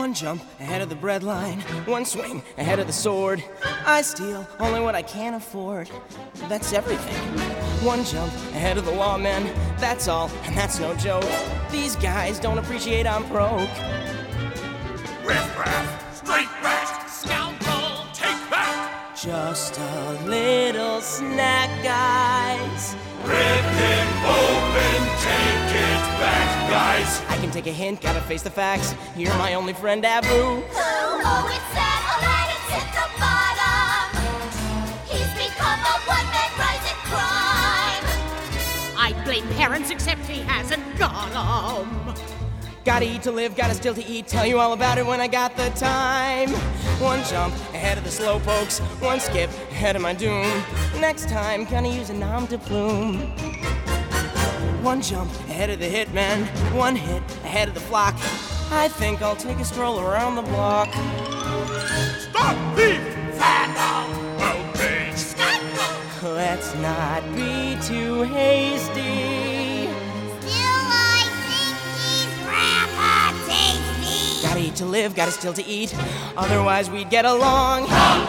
One jump ahead of the bread line, one swing ahead of the sword. I steal only what I can afford. That's everything. One jump ahead of the lawmen, that's all, and that's no joke. These guys don't appreciate I'm broke. Riff-raff, straight back, scoundrel, take back. Just a little snack, guys. Rip him open, take it back, guys. I can take a hint, gotta face the facts. You're my only friend, Abu. Oh, it's sad, Aladdin's hit the bottom. He's become a one-man rising crime. I blame parents, except he hasn't got 'em. Gotta eat to live, gotta still to eat. Tell you all about it when I got the time. One jump ahead of the slowpokes, one skip ahead of my doom. Next time, gonna use a nom de plume. One jump ahead of the hitmen, one hit ahead of the flock. I think I'll take a stroll around the block. Stop thief! Vandal! Outrage! Scandal! Let's not be too hasty. Still, I think he's rather tasty. Gotta eat to live, gotta still to eat. Otherwise, we'd get along.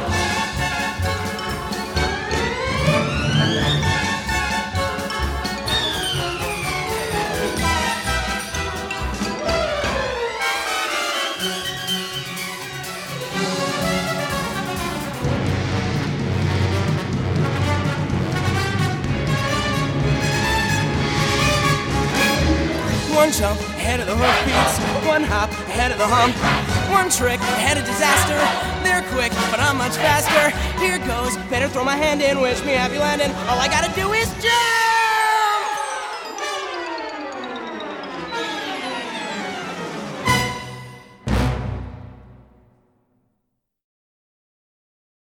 One jump ahead of the hoofbeats, one hop ahead of the hump, one trick ahead of disaster. They're quick, but I'm much faster. Here goes, better throw my hand in, wish me happy landing. All I gotta do is jump!